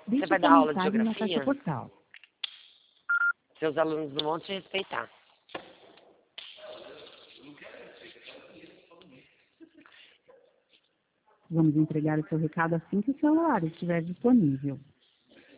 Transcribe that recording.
Você vai dar aula de geografia? Seus alunos não vão te respeitar. Vamos entregar o seu recado assim que o celular estiver disponível.